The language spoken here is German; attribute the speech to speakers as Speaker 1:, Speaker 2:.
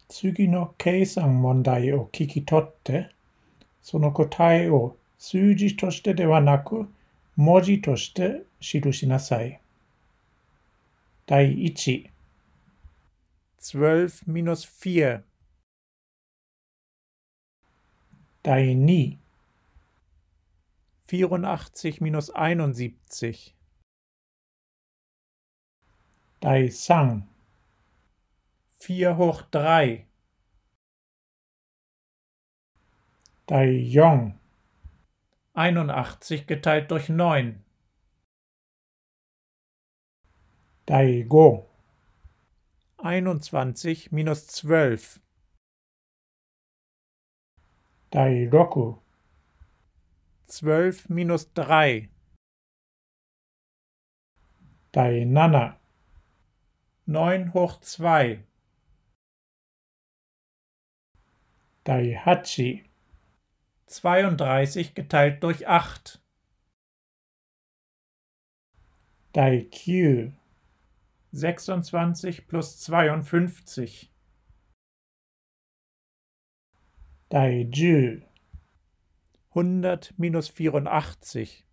Speaker 1: 次の計算問題を聞き取って、その答えを数字としてではなく、文字として記しなさい。第1、12 minus 4。第2、84 minus 71。第3、4 hoch 3。第4、81 geteilt durch 9. Die Go 21 minus 12. Die Roku 12 minus 3. Die Nana 9 hoch 2. Die Hachi 32 geteilt durch 8. Die Q 26 plus 52. Die Ju 100 minus 84.